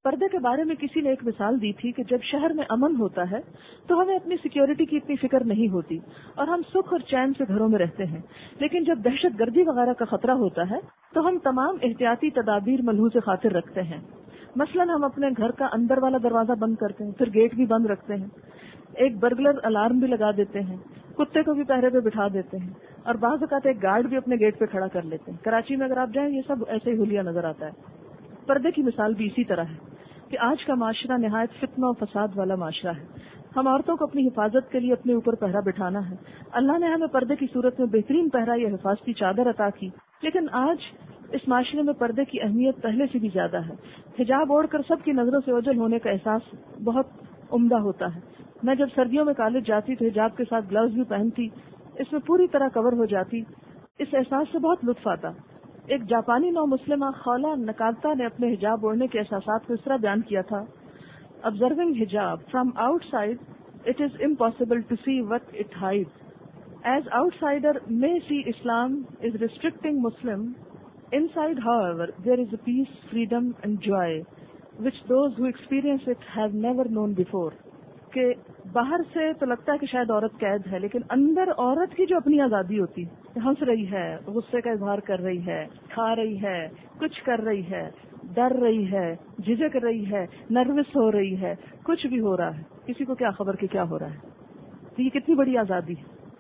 پردے کے بارے میں کسی نے ایک مثال دی تھی کہ جب شہر میں امن ہوتا ہے تو ہمیں اپنی سیکیورٹی کی اتنی فکر نہیں ہوتی اور ہم سکھ اور چین سے گھروں میں رہتے ہیں، لیکن جب دہشت گردی وغیرہ کا خطرہ ہوتا ہے تو ہم تمام احتیاطی تدابیر ملحوظ خاطر رکھتے ہیں۔ مثلا ہم اپنے گھر کا اندر والا دروازہ بند کرتے ہیں، پھر گیٹ بھی بند رکھتے ہیں، ایک برگلر الارم بھی لگا دیتے ہیں، کتے کو بھی پہرے پہ بٹھا دیتے ہیں، اور بعض اوقات ایک گارڈ بھی اپنے گیٹ پہ کھڑا کر لیتے ہیں۔ کراچی میں اگر آپ جائیں یہ سب ایسے ہی حلیہ نظر آتا ہے۔ پردے کی مثال بھی اسی طرح ہے کہ آج کا معاشرہ نہایت فتنہ و فساد والا معاشرہ ہے۔ ہم عورتوں کو اپنی حفاظت کے لیے اپنے اوپر پہرا بٹھانا ہے۔ اللہ نے ہمیں پردے کی صورت میں بہترین پہرا یا حفاظتی چادر عطا کی، لیکن آج اس معاشرے میں پردے کی اہمیت پہلے سے بھی زیادہ ہے۔ حجاب اوڑھ کر سب کی نظروں سے اوجھل ہونے کا احساس بہت عمدہ ہوتا ہے۔ میں جب سردیوں میں کالج جاتی تو حجاب کے ساتھ گلوز بھی پہنتی، اس میں پوری طرح کور ہو جاتی، اس احساس سے بہت لطف آتا۔ ایک جاپانی نو مسلمہ خولا نکالتا نے اپنے حجاب اوڑھنے کے احساسات کو اس طرح بیان کیا تھا: Observing hijab from outside, it is impossible to see what it hides. As outsider may see Islam is restricting Muslim, inside, however, there is a peace, freedom and joy, which those who experience it have never known before. کہ باہر سے تو لگتا ہے کہ شاید عورت قید ہے، لیکن اندر عورت کی جو اپنی آزادی ہوتی ہے، ہنس رہی ہے، غصے کا اظہار کر رہی ہے، کھا رہی ہے، کچھ کر رہی ہے، ڈر رہی ہے، جھجک رہی ہے، نروس ہو رہی ہے، کچھ بھی ہو رہا ہے، کسی کو کیا خبر کہ کیا ہو رہا ہے۔ تو یہ کتنی بڑی آزادی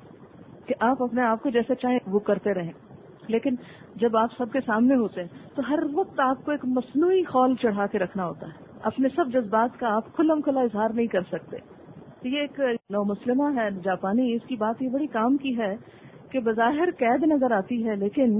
ہے کہ آپ اپنے آپ کو جیسے چاہیں وہ کرتے رہیں، لیکن جب آپ سب کے سامنے ہوتے ہیں تو ہر وقت آپ کو ایک مصنوعی خول چڑھا کے رکھنا ہوتا ہے، اپنے سب جذبات کا آپ کھلم کھلا اظہار نہیں کر سکتے۔ تو یہ ایک نو مسلمہ ہے جاپانی، اس کی بات یہ بڑی کام کی ہے کہ بظاہر قید نظر آتی ہے لیکن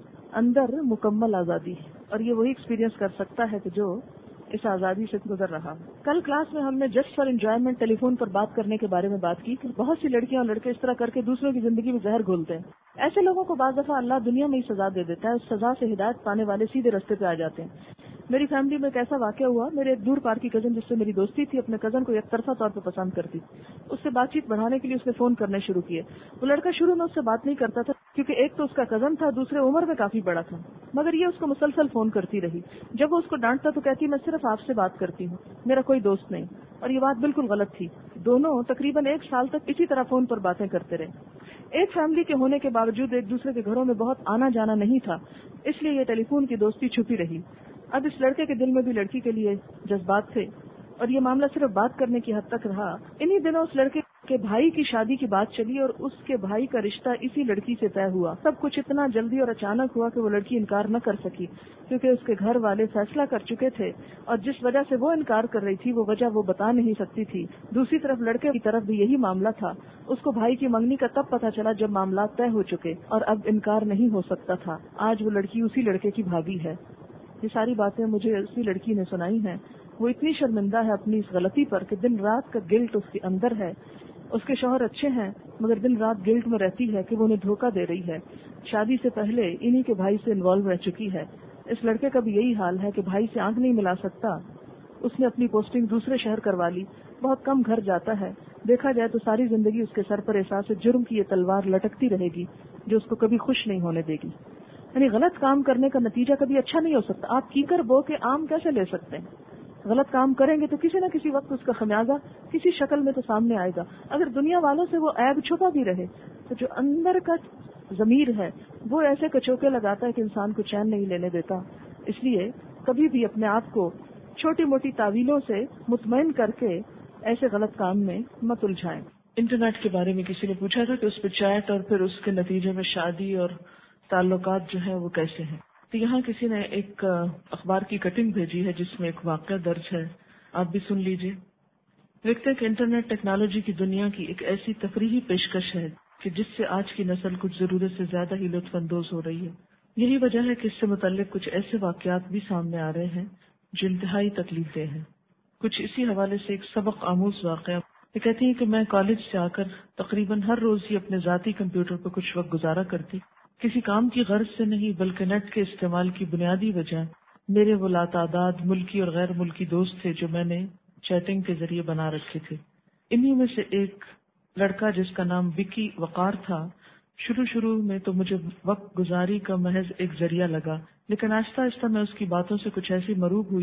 اندر مکمل آزادی ہے، اور یہ وہی ایکسپیرینس کر سکتا ہے کہ جو اس آزادی سے گزر رہا۔ کل کلاس میں ہم نے just for enjoyment telephone پر بات کرنے کے بارے میں بات کی کہ بہت سی لڑکیاں اور لڑکے اس طرح کر کے دوسروں کی زندگی میں زہر گھولتے ہیں۔ ایسے لوگوں کو بعض دفعہ اللہ دنیا میں ہی سزا دے دیتا ہے، اس سزا سے ہدایت پانے والے سیدھے رستے پہ آ جاتے ہیں۔ میری فیملی میں ایک ایسا واقعہ ہوا، میرے ایک دور پار کی کزن جس سے میری دوستی تھی اپنے کزن کو یک طرفہ طور پہ پسند کرتی، اس سے بات چیت بڑھانے کے لیے اس نے فون کرنے شروع کیے۔ وہ لڑکا شروع میں اس سے بات نہیں کرتا تھا کیونکہ ایک تو اس کا کزن تھا، دوسرے عمر میں کافی بڑا تھا، مگر یہ اس کو مسلسل فون کرتی رہی۔ جب وہ اس کو ڈانٹتا تو کہتی میں صرف آپ سے بات کرتی ہوں، میرا کوئی دوست نہیں، اور یہ بات بالکل غلط تھی۔ دونوں تقریباً 1 سال تک اسی طرح فون پر باتیں کرتے رہے۔ ایک فیملی کے ہونے کے باوجود ایک دوسرے کے گھروں میں بہت آنا جانا نہیں تھا، اس لیے یہ ٹیلی فون کی دوستی چھپی رہی۔ اب اس لڑکے کے دل میں بھی لڑکی کے لیے جذبات تھے اور یہ معاملہ صرف بات کرنے کی حد تک رہا۔ انہی دنوں اس لڑکے کے بھائی کی شادی کی بات چلی اور اس کے بھائی کا رشتہ اسی لڑکی سے طے ہوا۔ سب کچھ اتنا جلدی اور اچانک ہوا کہ وہ لڑکی انکار نہ کر سکی کیونکہ اس کے گھر والے فیصلہ کر چکے تھے، اور جس وجہ سے وہ انکار کر رہی تھی وہ وجہ وہ بتا نہیں سکتی تھی۔ دوسری طرف لڑکے کی طرف بھی یہی معاملہ تھا، اس کو بھائی کی منگنی کا تب پتہ چلا جب معاملات طے ہو چکے اور اب انکار نہیں ہو سکتا تھا۔ آج وہ لڑکی اسی لڑکے کی بھابھی ہے۔ یہ ساری باتیں مجھے اسی لڑکی نے سنائی ہیں۔ وہ اتنی شرمندہ ہے اپنی اس غلطی پر کہ دن رات کا گلٹ اس کے اندر ہے۔ اس کے شوہر اچھے ہیں مگر دن رات گلٹ میں رہتی ہے کہ وہ انہیں دھوکہ دے رہی ہے۔ شادی سے پہلے انہی کے بھائی سے انوالو رہ چکی ہے۔ اس لڑکے کا بھی یہی حال ہے کہ بھائی سے آنکھ نہیں ملا سکتا۔ اس نے اپنی پوسٹنگ دوسرے شہر کروا لی، بہت کم گھر جاتا ہے۔ دیکھا جائے تو ساری زندگی اس کے سر پر احساس جرم کی یہ تلوار لٹکتی رہے گی جو اس کو کبھی خوش نہیں ہونے دے گی۔ یعنی غلط کام کرنے کا نتیجہ کبھی اچھا نہیں ہو سکتا۔ آپ کیکر بو کے آم کیسے لے سکتے ہیں؟ غلط کام کریں گے تو کسی نہ کسی وقت اس کا خمیازہ کسی شکل میں تو سامنے آئے گا۔ اگر دنیا والوں سے وہ عیب چھپا بھی رہے تو جو اندر کا ضمیر ہے وہ ایسے کچوکے لگاتا ہے کہ انسان کو چین نہیں لینے دیتا۔ اس لیے کبھی بھی اپنے آپ کو چھوٹی موٹی تعویلوں سے مطمئن کر کے ایسے غلط کام میں مت الجھائیں۔ انٹرنیٹ کے بارے میں کسی نے پوچھا تھا کہ اس پہ چیٹ اور پھر اس کے نتیجے میں شادی اور تعلقات جو ہیں وہ کیسے ہیں؟ تو یہاں کسی نے ایک اخبار کی کٹنگ بھیجی ہے جس میں ایک واقعہ درج ہے، آپ بھی سن لیجئے۔ لکھتے ہیں کہ انٹرنیٹ ٹیکنالوجی کی دنیا کی ایک ایسی تفریحی پیشکش ہے کہ جس سے آج کی نسل کچھ ضرورت سے زیادہ ہی لطف اندوز ہو رہی ہے۔ یہی وجہ ہے کہ اس سے متعلق کچھ ایسے واقعات بھی سامنے آ رہے ہیں جو انتہائی تکلیف دہ ہیں۔ کچھ اسی حوالے سے ایک سبق آموز واقعہ، یہ کہتی ہیں کہ میں کالج سے آ کر تقریباً ہر روز ہی اپنے ذاتی کمپیوٹر پر کچھ وقت گزارا کرتی، کسی کام کی غرض سے نہیں بلکہ نیٹ کے استعمال کی بنیادی وجہ میرے وہ لاتعداد ملکی اور غیر ملکی دوست تھے جو میں نے چیٹنگ کے ذریعے بنا رکھے تھے۔ انہی میں سے ایک لڑکا جس کا نام وکی وقار تھا، شروع میں تو مجھے وقت گزاری کا محض ایک ذریعہ لگا، لیکن آہستہ آہستہ میں اس کی باتوں سے کچھ ایسی مروب ہوئی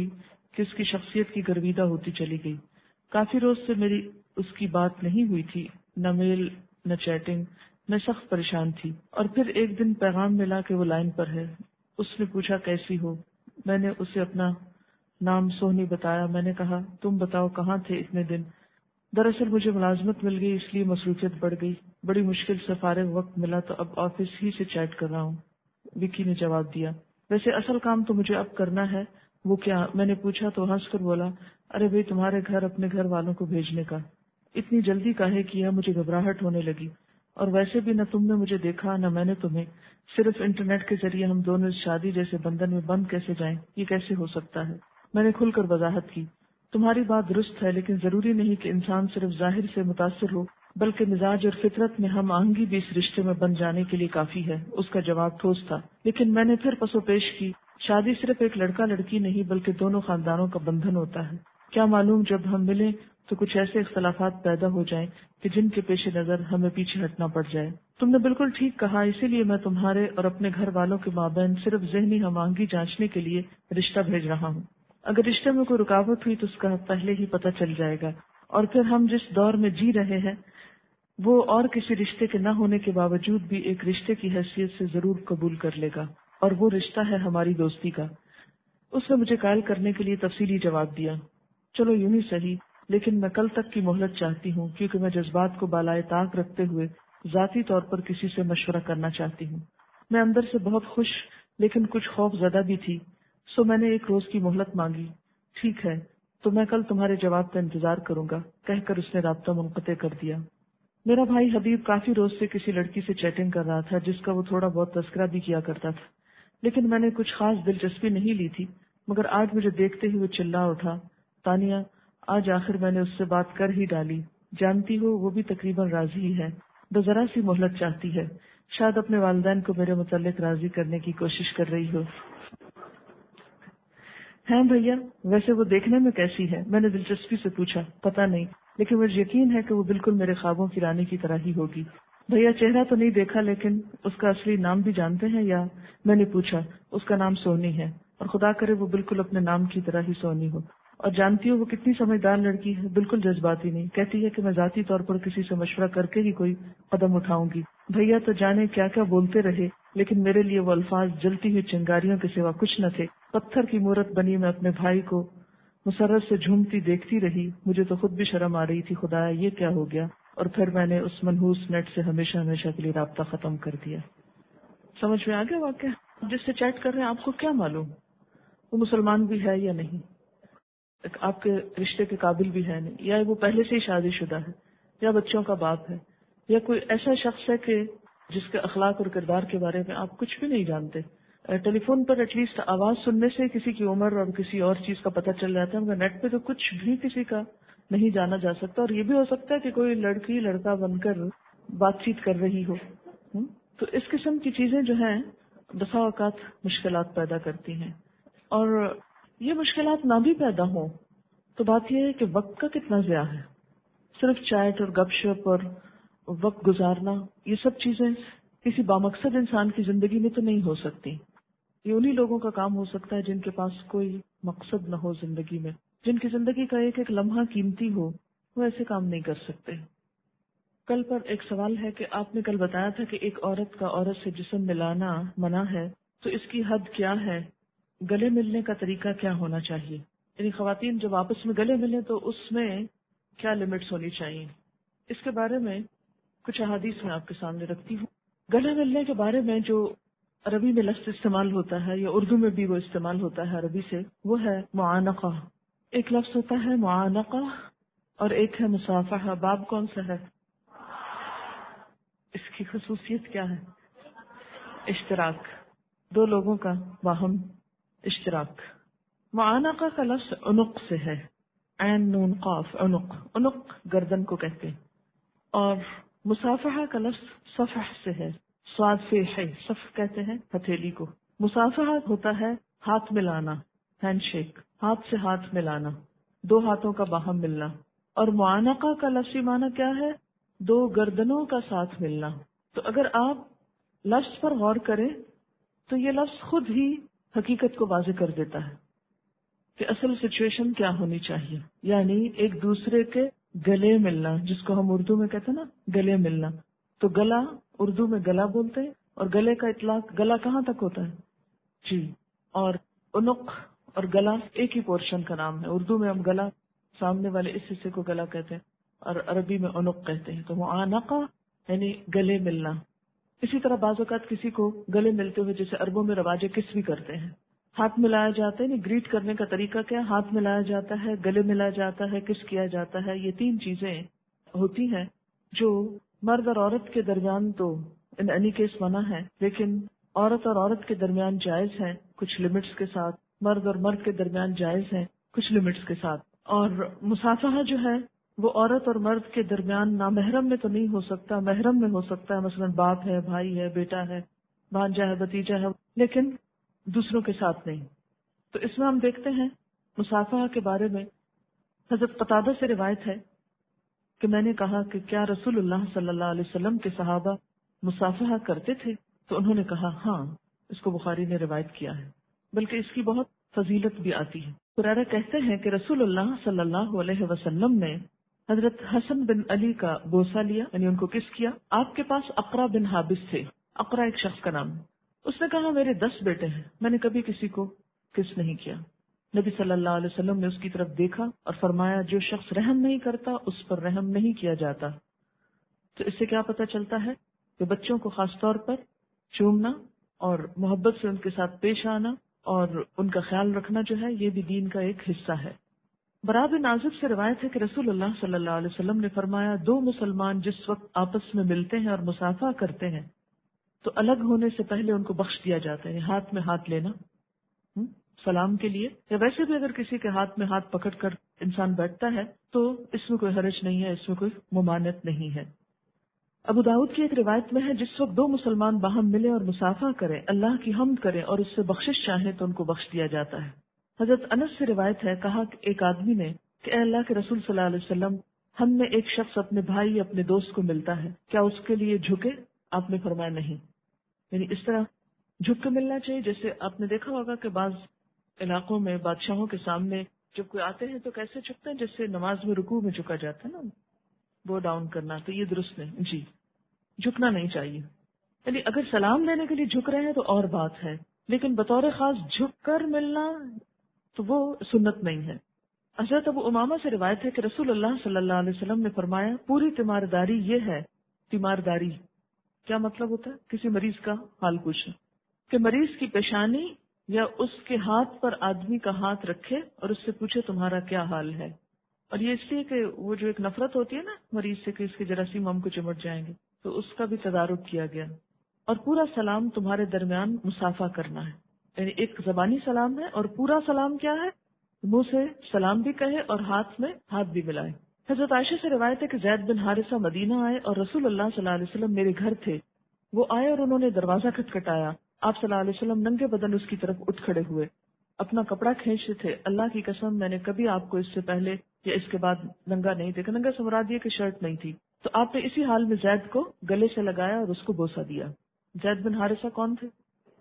کہ اس کی شخصیت کی گرویدہ ہوتی چلی گئی. کافی روز سے میری اس کی بات نہیں ہوئی تھی، نہ میل نہ چیٹنگ. میں سخت پریشان تھی، اور پھر ایک دن پیغام ملا کہ وہ لائن پر ہے. اس نے پوچھا کیسی ہو. میں نے اسے اپنا نام سونی بتایا. میں نے کہا تم بتاؤ کہاں تھے اتنے دن. دراصل مجھے ملازمت مل گئی، اس لیے مصروفیت بڑھ گئی. بڑی مشکل سے فارغ وقت ملا تو اب آفس ہی سے چیٹ کر رہا ہوں. وکی نے جواب دیا. ویسے اصل کام تو مجھے اب کرنا ہے. وہ کیا؟ میں نے پوچھا تو ہنس کر بولا، ارے بھائی تمہارے گھر اپنے گھر والوں کو بھیجنے کا. اتنی جلدی کاہے کیا؟ مجھے گھبراہٹ ہونے لگی. اور ویسے بھی نہ تم نے مجھے دیکھا نہ میں نے تمہیں. صرف انٹرنیٹ کے ذریعے ہم دونوں اس شادی جیسے بندھن میں بند کیسے جائیں؟ یہ کیسے ہو سکتا ہے؟ میں نے کھل کر وضاحت کی. تمہاری بات درست ہے، لیکن ضروری نہیں کہ انسان صرف ظاہر سے متاثر ہو، بلکہ مزاج اور فطرت میں ہم آہنگی بھی اس رشتے میں بن جانے کے لیے کافی ہے. اس کا جواب ٹھوس تھا، لیکن میں نے پھر پسو پیش کی. شادی صرف ایک لڑکا لڑکی نہیں بلکہ دونوں خاندانوں کا بندھن ہوتا ہے. کیا معلوم جب ہم ملیں تو کچھ ایسے اختلافات پیدا ہو جائیں کہ جن کے پیش نظر ہمیں پیچھے ہٹنا پڑ جائے. تم نے بالکل ٹھیک کہا، اسی لیے میں تمہارے اور اپنے گھر والوں کے مابین صرف ذہنی ہم آہنگی جانچنے کے لیے رشتہ بھیج رہا ہوں. اگر رشتے میں کوئی رکاوٹ ہوئی تو اس کا پہلے ہی پتہ چل جائے گا، اور پھر ہم جس دور میں جی رہے ہیں وہ اور کسی رشتے کے نہ ہونے کے باوجود بھی ایک رشتے کی حیثیت سے ضرور قبول کر لے گا، اور وہ رشتہ ہے ہماری دوستی کا. اس نے مجھے قائل کرنے کے لیے تفصیلی جواب دیا. چلو یوں ہی صحیح، لیکن میں کل تک کی مہلت چاہتی ہوں، کیونکہ میں جذبات کو بالائے طاق رکھتے ہوئے ذاتی طور پر کسی سے مشورہ کرنا چاہتی ہوں. میں اندر سے بہت خوش لیکن کچھ خوف زدہ بھی تھی، سو میں نے ایک روز کی مہلت مانگی. ٹھیک ہے تو میں کل تمہارے جواب کا انتظار کروں گا، کہہ کر اس نے رابطہ منقطع کر دیا. میرا بھائی حبیب کافی روز سے کسی لڑکی سے چیٹنگ کر رہا تھا جس کا وہ تھوڑا بہت تذکرہ بھی کیا کرتا تھا، لیکن میں نے کچھ خاص دلچسپی نہیں لی تھی. مگر آج مجھے دیکھتے ہی وہ چلا اٹھا، تانیہ آج آخر میں نے اس سے بات کر ہی ڈالی. جانتی ہو وہ بھی تقریباً راضی ہی ہے، بس ذرا سی مہلت چاہتی ہے. شاید اپنے والدین کو میرے متعلق راضی کرنے کی کوشش کر رہی ہو. ہیں بھیا، ویسے وہ دیکھنے میں کیسی ہے؟ میں نے دلچسپی سے پوچھا. پتہ نہیں، لیکن مجھے یقین ہے کہ وہ بالکل میرے خوابوں کی رانی کی طرح ہی ہوگی. بھیا چہرہ تو نہیں دیکھا، لیکن اس کا اصلی نام بھی جانتے ہیں یا؟ میں نے پوچھا. اس کا نام سونی ہے، اور خدا کرے وہ بالکل اپنے نام کی طرح ہی سونی ہو. اور جانتی ہو وہ کتنی سمجھدار لڑکی ہے، بالکل جذباتی نہیں. کہتی ہے کہ میں ذاتی طور پر کسی سے مشورہ کر کے ہی کوئی قدم اٹھاؤں گی. بھیا تو جانے کیا کیا بولتے رہے، لیکن میرے لیے وہ الفاظ جلتی ہوئی چنگاریوں کے سوا کچھ نہ تھے. پتھر کی مورت بنی میں اپنے بھائی کو مسرت سے جھومتی دیکھتی رہی. مجھے تو خود بھی شرم آ رہی تھی، خدایا یہ کیا ہو گیا. اور پھر میں نے اس منحوس نیٹ سے ہمیشہ ہمیشہ کے لیے رابطہ ختم کر دیا. سمجھ میں آ گیا واقعہ؟ جس سے چیٹ کر رہے ہیں آپ کو کیا معلوم وہ مسلمان بھی ہے یا نہیں، آپ کے رشتے کے قابل بھی ہے نہیں، یا وہ پہلے سے ہی شادی شدہ ہے، یا بچوں کا باپ ہے، یا کوئی ایسا شخص ہے کہ جس کے اخلاق اور کردار کے بارے میں آپ کچھ بھی نہیں جانتے. ٹیلی فون پر ایٹ لیسٹ آواز سننے سے کسی کی عمر اور کسی اور چیز کا پتہ چل جاتا ہے، مگر نیٹ پہ تو کچھ بھی کسی کا نہیں جانا جا سکتا. اور یہ بھی ہو سکتا ہے کہ کوئی لڑکی لڑکا بن کر بات چیت کر رہی ہو. تو اس قسم کی چیزیں جو ہیں بسا اوقات مشکلات پیدا کرتی ہیں. اور یہ مشکلات نہ بھی پیدا ہوں تو بات یہ ہے کہ وقت کا کتنا ضیاع ہے. صرف چیٹ اور گپ شپ اور وقت گزارنا، یہ سب چیزیں کسی بامقصد انسان کی زندگی میں تو نہیں ہو سکتی. یہ انہی لوگوں کا کام ہو سکتا ہے جن کے پاس کوئی مقصد نہ ہو زندگی میں، جن کی زندگی کا ایک ایک لمحہ قیمتی ہو. وہ ایسے کام نہیں کر سکتے. کل پر ایک سوال ہے کہ آپ نے کل بتایا تھا کہ ایک عورت کا عورت سے جسم ملانا منع ہے، تو اس کی حد کیا ہے؟ گلے ملنے کا طریقہ کیا ہونا چاہیے؟ یعنی خواتین جب آپس میں گلے ملیں تو اس میں کیا لمٹس ہونی چاہیے؟ اس کے بارے میں کچھ احادیث میں آپ کے سامنے رکھتی ہوں. گلے ملنے کے بارے میں جو عربی میں لفظ استعمال ہوتا ہے یا اردو میں بھی وہ استعمال ہوتا ہے عربی سے، وہ ہے معانقہ. ایک لفظ ہوتا ہے معانقہ اور ایک ہے مصافحہ. باب کون سا ہے؟ اس کی خصوصیت کیا ہے؟ اشتراک، دو لوگوں کا باہم اشتراک. معانقہ کا لفظ عنق سے ہے، عین نون قاف عنق. عنق گردن کو کہتے ہیں. اور مصافحہ کا لفظ صفح سے ہے، صاد فے ہے، صف کہتے ہیں ہتھیلی کو. مصافحہ ہوتا ہے ہاتھ ملانا، ہینڈ شیک، ہاتھ سے ہاتھ ملانا، دو ہاتھوں کا باہم ملنا. اور معانقہ کا لفظی معنی کیا ہے؟ دو گردنوں کا ساتھ ملنا. تو اگر آپ لفظ پر غور کریں تو یہ لفظ خود ہی حقیقت کو واضح کر دیتا ہے کہ اصل سچویشن کیا ہونی چاہیے، یعنی ایک دوسرے کے گلے ملنا، جس کو ہم اردو میں کہتے ہیں نا گلے ملنا. تو گلا اردو میں گلا بولتے ہیں، اور گلے کا اطلاق گلا کہاں تک ہوتا ہے جی. اور عنق اور گلا ایک ہی پورشن کا نام ہے. اردو میں ہم گلا سامنے والے اس حصے کو گلا کہتے ہیں، اور عربی میں عنق کہتے ہیں. تو معانقہ یعنی گلے ملنا. اسی طرح بعض اوقات کسی کو گلے ملتے ہوئے، جیسے عربوں میں رواج کس بھی کرتے ہیں، ہاتھ ملایا جاتا ہے. گریٹ کرنے کا طریقہ کیا؟ ہاتھ ملایا جاتا ہے، گلے ملایا جاتا ہے، کس کیا جاتا ہے. یہ 3 چیزیں ہوتی ہیں جو مرد اور عورت کے درمیان تو ان اینی کیس منع ہے، لیکن عورت اور عورت کے درمیان جائز ہے کچھ لمٹس کے ساتھ، مرد اور مرد کے درمیان جائز ہے کچھ لمٹس کے ساتھ. اور مصافحہ جو ہے وہ عورت اور مرد کے درمیان نامحرم میں تو نہیں ہو سکتا، محرم میں ہو سکتا ہے. مثلا باپ ہے، بھائی ہے، بیٹا ہے، بھانجا ہے، بھتیجا ہے، لیکن دوسروں کے ساتھ نہیں. تو اس میں ہم دیکھتے ہیں مصافحہ کے بارے میں حضرت قتادہ سے روایت ہے کہ میں نے کہا کہ کیا رسول اللہ صلی اللہ علیہ وسلم کے صحابہ مصافحہ کرتے تھے؟ تو انہوں نے کہا ہاں. اس کو بخاری نے روایت کیا ہے، بلکہ اس کی بہت فضیلت بھی آتی ہے. قرارہ کہتے ہیں کہ رسول اللہ صلی اللہ علیہ وسلم نے حضرت حسن بن علی کا بوسہ لیا، یعنی ان کو کس کیا. آپ کے پاس اقرا بن حابس تھے. اقرا ایک شخص کا نام ہے. اس نے کہا میرے 10 بیٹے ہیں، میں نے کبھی کسی کو کس نہیں کیا. نبی صلی اللہ علیہ وسلم نے اس کی طرف دیکھا اور فرمایا جو شخص رحم نہیں کرتا اس پر رحم نہیں کیا جاتا. تو اس سے کیا پتہ چلتا ہے کہ بچوں کو خاص طور پر چومنا اور محبت سے ان کے ساتھ پیش آنا اور ان کا خیال رکھنا جو ہے یہ بھی دین کا ایک حصہ ہے. برا بن عازب سے روایت ہے کہ رسول اللہ صلی اللہ علیہ وسلم نے فرمایا 2 مسلمان جس وقت آپس میں ملتے ہیں اور مصافحہ کرتے ہیں تو الگ ہونے سے پہلے ان کو بخش دیا جاتا ہے. ہاتھ میں ہاتھ لینا سلام کے لیے، یا ویسے بھی اگر کسی کے ہاتھ میں ہاتھ پکڑ کر انسان بیٹھتا ہے تو اس میں کوئی حرج نہیں ہے، اس میں کوئی ممانعت نہیں ہے. ابو داؤد کی ایک روایت میں ہے جس وقت 2 مسلمان باہم ملے اور مصافحہ کریں، اللہ کی حمد کریں اور اس سے بخشش چاہیں تو ان کو بخش دیا جاتا ہے. حضرت انس سے روایت ہے کہا کہ ایک آدمی نے کہ اے اللہ کے رسول صلی اللہ علیہ وسلم، ہم میں ایک شخص اپنے بھائی اپنے دوست کو ملتا ہے، کیا اس کے لیے جھکے؟ آپ نے فرمایا نہیں. یعنی اس طرح جھک کے ملنا چاہیے. جیسے آپ نے دیکھا ہوگا کہ بعض علاقوں میں بادشاہوں کے سامنے جب کوئی آتے ہیں تو کیسے جھکتے ہیں، جیسے نماز میں رکوع میں جھکا جاتا ہے نا، وہ ڈاؤن کرنا. تو یہ درست نہیں جی، جھکنا نہیں چاہیے. یعنی اگر سلام لینے کے لیے جھک رہے ہیں تو اور بات ہے، لیکن بطور خاص جھک کر ملنا تو وہ سنت نہیں ہے. حضرت ابو امامہ سے روایت ہے کہ رسول اللہ صلی اللہ علیہ وسلم نے فرمایا پوری تیمارداری یہ ہے. تیمارداری کیا مطلب ہوتا ہے؟ کسی مریض کا حال پوچھنا، کہ مریض کی پیشانی یا اس کے ہاتھ پر آدمی کا ہاتھ رکھے اور اس سے پوچھے تمہارا کیا حال ہے. اور یہ اس لیے کہ وہ جو ایک نفرت ہوتی ہے نا مریض سے کہ اس کے جراثیم ہم کو چمٹ جائیں گے، تو اس کا بھی تدارک کیا گیا. اور پورا سلام تمہارے درمیان مصافحہ کرنا ہے، یعنی ایک زبانی سلام ہے اور پورا سلام کیا ہے؟ منہ سے سلام بھی کہے اور ہاتھ میں ہاتھ بھی ملائے. حضرت عائشہ سے روایت ہے کہ زید بن حارثہ مدینہ آئے اور رسول اللہ صلی اللہ علیہ وسلم میرے گھر تھے. وہ آئے اور انہوں نے دروازہ کھٹکھٹایا. آپ صلی اللہ علیہ وسلم ننگے بدن اس کی طرف اٹھ کھڑے ہوئے، اپنا کپڑا کھینچتے تھے. اللہ کی قسم میں نے کبھی آپ کو اس سے پہلے یا اس کے بعد ننگا نہیں دیکھا. ننگا سے مراد یہ کہ شرٹ نہیں تھی. تو آپ نے اسی حال میں زید کو گلے سے لگایا اور اس کو بوسہ دیا. زید بن حارثہ کون تھے؟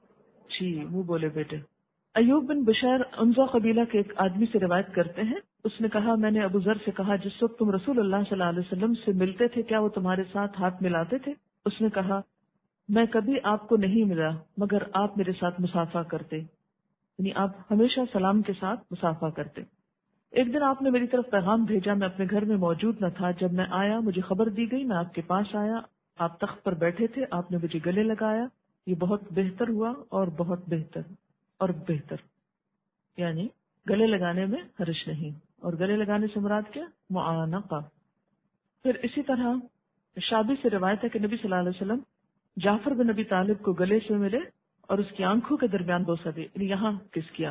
جی منہ بولے بیٹے. ایوب بن بشیر انزا قبیلہ کے ایک آدمی سے روایت کرتے ہیں، اس نے کہا میں نے ابو ذر سے کہا جس وقت تم رسول اللہ صلی اللہ علیہ وسلم سے ملتے تھے کیا وہ تمہارے ساتھ ہاتھ ملاتے تھے؟ اس نے کہا میں کبھی آپ کو نہیں ملا مگر آپ میرے ساتھ مصافحہ کرتے، یعنی آپ ہمیشہ سلام کے ساتھ مصافحہ کرتے. ایک دن آپ نے میری طرف پیغام بھیجا، میں اپنے گھر میں موجود نہ تھا. جب میں آیا مجھے خبر دی گئی، میں آپ کے پاس آیا، آپ تخت پر بیٹھے تھے، آپ نے مجھے گلے لگایا. یہ بہت بہتر ہوا اور بہت بہتر اور بہتر، یعنی گلے لگانے میں حرج نہیں. اور گلے لگانے سے مراد کیا؟ معانقہ. پھر اسی طرح شابی سے روایت ہے کہ نبی صلی اللہ علیہ وسلم جعفر بن ابی طالب کو گلے سے ملے اور اس کی آنکھوں کے درمیان بوسہ دے، یعنی یہاں کس کیا.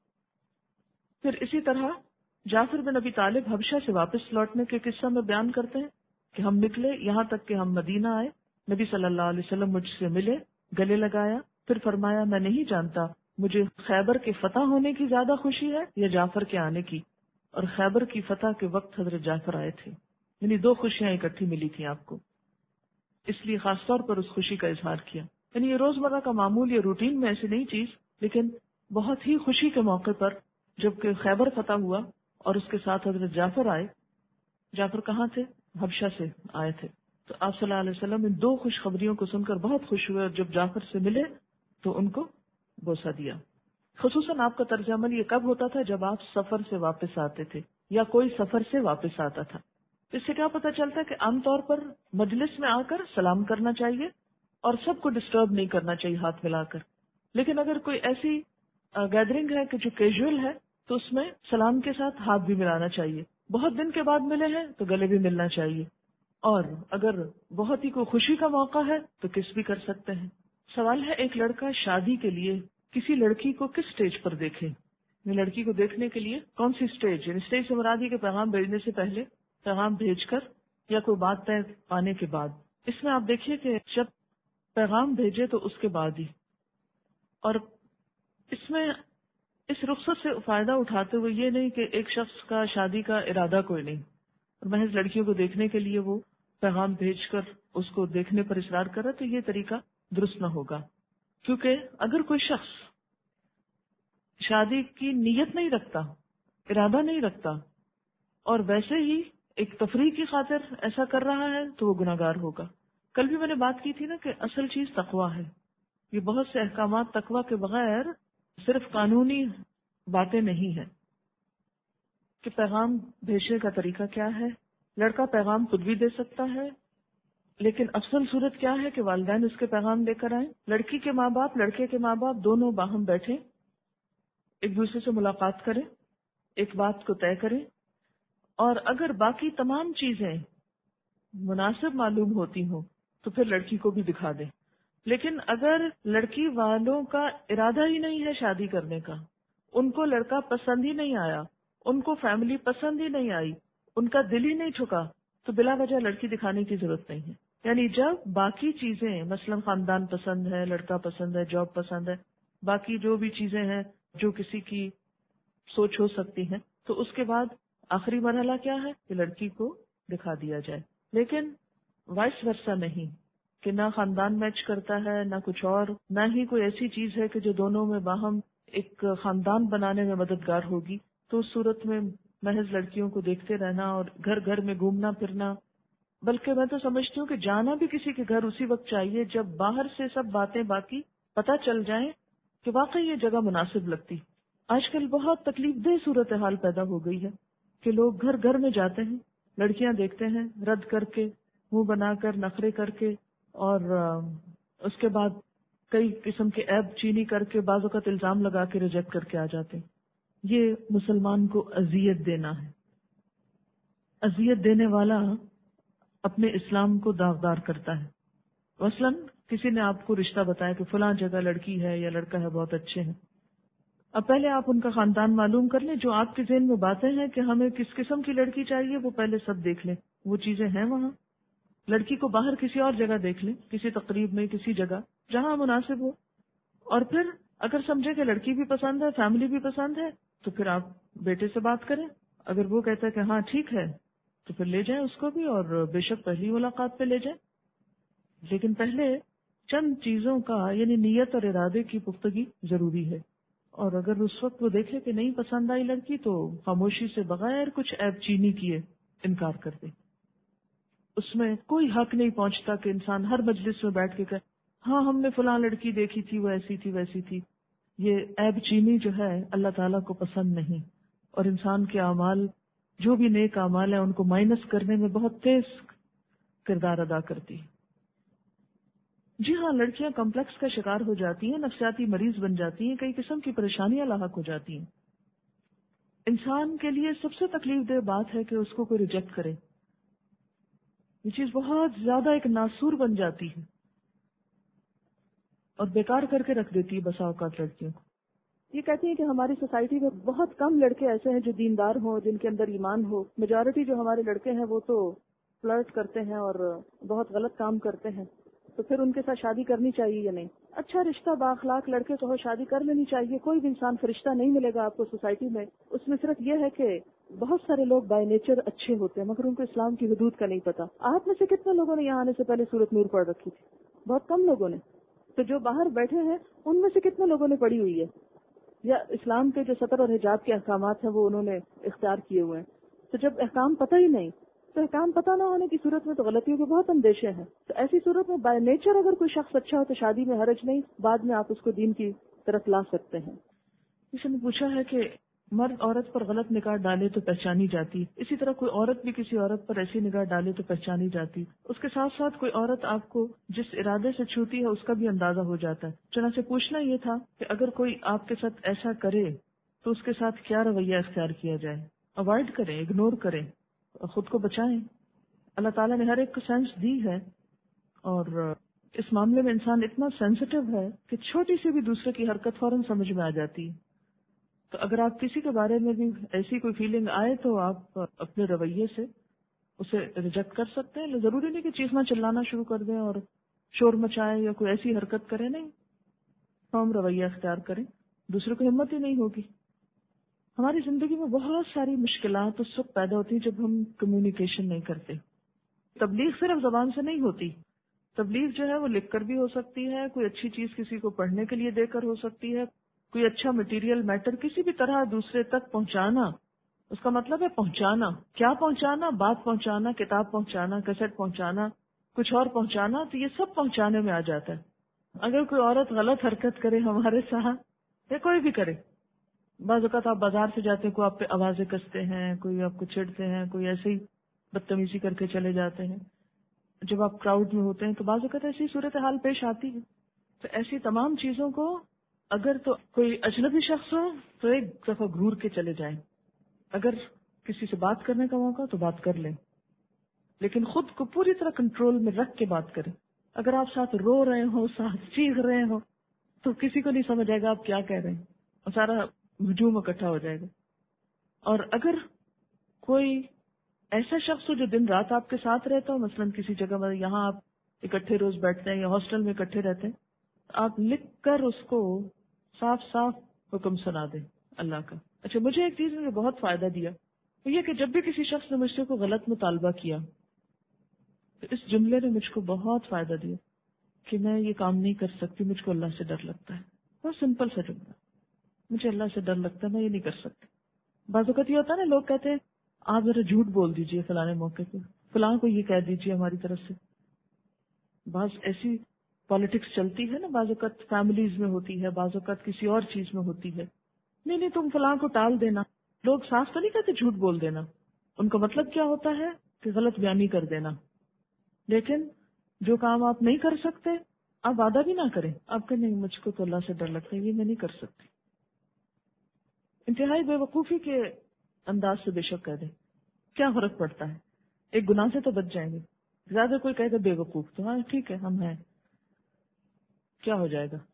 پھر اسی طرح جعفر بن ابی طالب حبشہ سے واپس لوٹنے کے قصہ میں بیان کرتے ہیں کہ ہم نکلے یہاں تک کہ ہم مدینہ آئے، نبی صلی اللہ علیہ وسلم مجھ سے ملے، گلے لگایا، پھر فرمایا میں نہیں جانتا مجھے خیبر کے فتح ہونے کی زیادہ خوشی ہے یا جعفر کے آنے کی. اور خیبر کی فتح کے وقت حضرت جعفر آئے تھے، یعنی 2 خوشیاں اکٹھی ملی تھیں آپ کو، اس لیے خاص طور پر اس خوشی کا اظہار کیا. یعنی یہ روزمرہ کا معمول یا روٹین میں ایسی نہیں چیز، لیکن بہت ہی خوشی کے موقع پر جبکہ خیبر فتح ہوا اور اس کے ساتھ حضرت جعفر آئے. جعفر کہاں تھے؟ حبشہ سے آئے تھے. تو آپ صلی اللہ علیہ وسلم ان دو خوشخبریوں کو سن کر بہت خوش ہوئے اور جب جعفر سے ملے تو ان کو بوسہ دیا. خصوصاً آپ کا طرز عمل یہ کب ہوتا تھا؟ جب آپ سفر سے واپس آتے تھے یا کوئی سفر سے واپس آتا تھا. اس سے کیا پتہ چلتا ہے کہ عام طور پر مجلس میں آ کر سلام کرنا چاہیے اور سب کو ڈسٹرب نہیں کرنا چاہیے ہاتھ ملا کر. لیکن اگر کوئی ایسی گیدرنگ ہے کہ جو کیجول ہے تو اس میں سلام کے ساتھ ہاتھ بھی ملانا چاہیے. بہت دن کے بعد ملے ہیں تو گلے بھی ملنا چاہیے. اور اگر بہت ہی کوئی خوشی کا موقع ہے تو کس بھی کر سکتے ہیں. سوال ہے ایک لڑکا شادی کے لیے کسی لڑکی کو کس سٹیج پر دیکھے؟ لڑکی کو دیکھنے کے لیے کون سی سٹیج؟ یعنی سٹیج سے مراد یہ کہ پیغام بھیجنے سے پہلے، پیغام بھیج کر، یا کوئی بات طے پانے کے بعد. اس میں آپ دیکھیے کہ جب پیغام بھیجے تو اس کے بعد ہی، اور اس میں اس رخصت سے فائدہ اٹھاتے ہوئے یہ نہیں کہ ایک شخص کا شادی کا ارادہ کوئی نہیں اور محض لڑکیوں کو دیکھنے کے لیے وہ پیغام بھیج کر اس کو دیکھنے پر اصرار کر رہا، تو یہ طریقہ درست نہ ہوگا. کیونکہ اگر کوئی شخص شادی کی نیت نہیں رکھتا، ارادہ نہیں رکھتا، اور ویسے ہی ایک تفریح کی خاطر ایسا کر رہا ہے تو وہ گناہگار ہوگا. کل بھی میں نے بات کی تھی نا کہ اصل چیز تقویٰ ہے. یہ بہت سے احکامات تقویٰ کے بغیر صرف قانونی باتیں نہیں ہیں. کہ پیغام بھیجنے کا طریقہ کیا ہے؟ لڑکا پیغام خود بھی دے سکتا ہے، لیکن افضل صورت کیا ہے کہ والدین اس کے پیغام لے کر آئیں. لڑکی کے ماں باپ، لڑکے کے ماں باپ دونوں باہم بیٹھیں، ایک دوسرے سے ملاقات کریں، ایک بات کو طے کریں، اور اگر باقی تمام چیزیں مناسب معلوم ہوتی ہوں تو پھر لڑکی کو بھی دکھا دیں. لیکن اگر لڑکی والوں کا ارادہ ہی نہیں ہے شادی کرنے کا، ان کو لڑکا پسند ہی نہیں آیا، ان کو فیملی پسند ہی نہیں آئی، ان کا دل ہی نہیں ٹھکا، تو بلا وجہ لڑکی دکھانے کی ضرورت نہیں ہے. یعنی جب باقی چیزیں، مثلا خاندان پسند ہے، لڑکا پسند ہے، جاب پسند ہے، باقی جو بھی چیزیں ہیں جو کسی کی سوچ ہو سکتی ہیں، تو اس کے بعد آخری مرحلہ کیا ہے کہ لڑکی کو دکھا دیا جائے. لیکن وائس ورثہ نہیں کہ نہ خاندان میچ کرتا ہے، نہ کچھ اور، نہ ہی کوئی ایسی چیز ہے کہ جو دونوں میں باہم ایک خاندان بنانے میں مددگار ہوگی. تو اس صورت میں محض لڑکیوں کو دیکھتے رہنا اور گھر گھر میں گھومنا پھرنا، بلکہ میں تو سمجھتی ہوں کہ جانا بھی کسی کے گھر اسی وقت چاہیے جب باہر سے سب باتیں باقی پتہ چل جائیں کہ واقعی یہ جگہ مناسب لگتی. آج کل بہت تکلیف دہ صورتحال پیدا ہو گئی ہے کہ لوگ گھر گھر میں جاتے ہیں، لڑکیاں دیکھتے ہیں، رد کر کے، منہ بنا کر، نخرے کر کے، اور اس کے بعد کئی قسم کے عیب چینی کر کے، بعض اوقات الزام لگا کے ریجیکٹ کر کے آ جاتے ہیں. یہ مسلمان کو اذیت دینا ہے. اذیت دینے والا اپنے اسلام کو داغدار کرتا ہے. مثلاً کسی نے آپ کو رشتہ بتایا کہ فلاں جگہ لڑکی ہے یا لڑکا ہے، بہت اچھے ہیں. اب پہلے آپ ان کا خاندان معلوم کر لیں، جو آپ کے ذہن میں باتیں ہیں کہ ہمیں کس قسم کی لڑکی چاہیے وہ پہلے سب دیکھ لیں. وہ چیزیں ہیں وہاں. لڑکی کو باہر کسی اور جگہ دیکھ لیں، کسی تقریب میں، کسی جگہ جہاں مناسب ہو. اور پھر اگر سمجھے کہ لڑکی بھی پسند ہے، فیملی بھی پسند ہے، تو پھر آپ بیٹے سے بات کریں. اگر وہ کہتا ہے کہ ہاں ٹھیک ہے تو پھر لے جائیں اس کو بھی، اور بے شک پہلی ملاقات پہ لے جائیں. لیکن پہلے چند چیزوں کا یعنی نیت اور ارادے کی پختگی ضروری ہے. اور اگر اس وقت وہ دیکھے کہ نہیں پسند آئی لڑکی تو خاموشی سے بغیر کچھ عیب چینی کیے انکار کر دے. اس میں کوئی حق نہیں پہنچتا کہ انسان ہر مجلس میں بیٹھ کے کہے ہاں ہم نے فلاں لڑکی دیکھی تھی، وہ ایسی تھی ویسی تھی. یہ عیب چینی جو ہے اللہ تعالیٰ کو پسند نہیں، اور انسان کے اعمال، جو بھی نیک اعمال ہیں، ان کو مائنس کرنے میں بہت تیز کردار ادا کرتی ہے. جی ہاں، لڑکیاں کمپلیکس کا شکار ہو جاتی ہیں، نفسیاتی مریض بن جاتی ہیں، کئی قسم کی پریشانیاں لاحق ہو جاتی ہیں. انسان کے لیے سب سے تکلیف دہ بات ہے کہ اس کو کوئی ریجیکٹ کرے. یہ چیز بہت زیادہ ایک ناسور بن جاتی ہے اور بیکار کر کے رکھ دیتی ہے بسا اوقات لڑکیوں کو. یہ کہتی ہیں کہ ہماری سوسائٹی میں بہت کم لڑکے ایسے ہیں جو دیندار ہوں، جن کے اندر ایمان ہو. میجورٹی جو ہمارے لڑکے ہیں وہ تو فلرٹ کرتے ہیں اور بہت غلط کام کرتے ہیں. تو پھر ان کے ساتھ شادی کرنی چاہیے یا نہیں؟ اچھا رشتہ، بااخلاق لڑکے کو شادی کر لینی چاہیے. کوئی بھی انسان فرشتہ نہیں ملے گا آپ کو سوسائٹی میں. اس میں صرف یہ ہے کہ بہت سارے لوگ بائی نیچر اچھے ہوتے ہیں مگر ان کو اسلام کی حدود کا نہیں پتا. آپ میں سے کتنے لوگوں نے یہاں آنے سے پہلے سورۃ نور پڑھ رکھی تھی؟ بہت کم لوگوں نے. تو جو باہر بیٹھے ہیں ان میں سے کتنے لوگوں نے پڑھی ہوئی ہے؟ یا اسلام کے جو سطر اور حجاب کے احکامات ہیں وہ انہوں نے اختیار کیے ہوئے ہیں. تو جب احکام پتہ ہی نہیں تو احکام پتہ نہ ہونے کی صورت میں تو غلطیوں کے بہت اندیشے ہیں. تو ایسی صورت میں بائی نیچر اگر کوئی شخص اچھا ہو تو شادی میں حرج نہیں، بعد میں آپ اس کو دین کی طرف لا سکتے ہیں. کسی نے پوچھا ہے کہ مرد عورت پر غلط نگاہ ڈالے تو پہچانی جاتی، اسی طرح کوئی عورت بھی کسی عورت پر ایسی نگاہ ڈالے تو پہچانی جاتی. اس کے ساتھ ساتھ کوئی عورت آپ کو جس ارادے سے چھوتی ہے اس کا بھی اندازہ ہو جاتا ہے. چنانچہ پوچھنا یہ تھا کہ اگر کوئی آپ کے ساتھ ایسا کرے تو اس کے ساتھ کیا رویہ اختیار کیا جائے؟ اوائڈ کریں، اگنور کریں، خود کو بچائیں. اللہ تعالیٰ نے ہر ایک کو سینس دی ہے، اور اس معاملے میں انسان اتنا سینسٹیو ہے کہ چھوٹی سی بھی دوسرے کی حرکت فوراً سمجھ میں آ جاتی ہے. تو اگر آپ کسی کے بارے میں بھی ایسی کوئی فیلنگ آئے تو آپ اپنے رویے سے اسے ریجیکٹ کر سکتے ہیں. ضروری نہیں کہ چیخنا چلانا شروع کر دیں اور شور مچائیں یا کوئی ایسی حرکت کریں، نہیں، فارم رویہ اختیار کریں. دوسرے کو ہمت ہی نہیں ہوگی. ہماری زندگی میں بہت ساری مشکلات اس وقت پیدا ہوتی ہیں جب ہم کمیونیکیشن نہیں کرتے. تبلیغ صرف زبان سے نہیں ہوتی، تبلیغ جو ہے وہ لکھ کر بھی ہو سکتی ہے، کوئی اچھی چیز کسی کو پڑھنے کے لیے دے کر ہو سکتی ہے، کوئی اچھا مٹیریل میٹر کسی بھی طرح دوسرے تک پہنچانا. اس کا مطلب ہے پہنچانا. کیا پہنچانا؟ بات پہنچانا، کتاب پہنچانا، کیسٹ پہنچانا، کچھ اور پہنچانا. تو یہ سب پہنچانے میں آ جاتا ہے. اگر کوئی عورت غلط حرکت کرے ہمارے ساتھ یا کوئی بھی کرے، بعض اوقات آپ بازار سے جاتے ہیں، کوئی آپ پہ آوازیں کستے ہیں، کوئی آپ کو چھیڑتے ہیں، کوئی ایسے ہی بدتمیزی کر کے چلے جاتے ہیں. جب آپ کراؤڈ میں ہوتے ہیں تو بعض اوقات ایسی صورتحال پیش آتی ہے. تو ایسی تمام چیزوں کو اگر تو کوئی اجنبی شخص ہو تو ایک دفعہ گھور کے چلے جائیں. اگر کسی سے بات کرنے کا موقع تو بات کر لیں، لیکن خود کو پوری طرح کنٹرول میں رکھ کے بات کریں. اگر آپ ساتھ رو رہے ہو، ساتھ چیخ رہے ہو، تو کسی کو نہیں سمجھ آئے گا آپ کیا کہہ رہے ہیں، اور سارا ہجوم اکٹھا ہو جائے گا. اور اگر کوئی ایسا شخص ہو جو دن رات آپ کے ساتھ رہتا ہو، مثلاً کسی جگہ میں یہاں آپ اکٹھے روز بیٹھتے ہیں یا ہاسٹل میں اکٹھے رہتے ہیں، آپ لکھ کر اس کو صاف صاف حکم سنا دیں اللہ کا. اچھا، مجھے ایک چیز نے بہت فائدہ دیا، وہ یہ کہ جب بھی کسی شخص نے مجھ سے کوئی غلط مطالبہ کیا تو اس جملے نے مجھ کو بہت فائدہ دیا کہ میں یہ کام نہیں کر سکتی، مجھ کو اللہ سے ڈر لگتا ہے. بہت سمپل سا جملہ، مجھے اللہ سے ڈر لگتا ہے، میں یہ نہیں کر سکتی. بعض اوقات یہ ہوتا ہے نا، لوگ کہتے ہیں آپ ذرا جھوٹ بول دیجئے فلانے موقع پہ، فلاں کو یہ کہہ دیجئے ہماری طرف سے. بعض ایسی پالیٹکس چلتی ہے نا، بعض اوقات فیملیز میں ہوتی ہے، بعض اوقات کسی اور چیز میں ہوتی ہے. نہیں تم فلاں کو ٹال دینا. لوگ صاف تو نہیں کہتے جھوٹ بول دینا، ان کا مطلب کیا ہوتا ہے کہ غلط بیانی کر دینا. لیکن جو کام آپ نہیں کر سکتے آپ وعدہ بھی نہ کریں، آپ کہ نہیں مجھ کو تو اللہ سے ڈر لگتا ہے، یہ میں نہیں کر سکتی. انتہائی بے وقوفی کے انداز سے بے شک کہہ دیں، کیا فرق پڑتا ہے، ایک گناہ سے تو بچ جائیں گے. زیادہ کوئی کہے گا بے وقوف تو ہاں ٹھیک ہے ہم ہیں، کیا ہو جائے گا.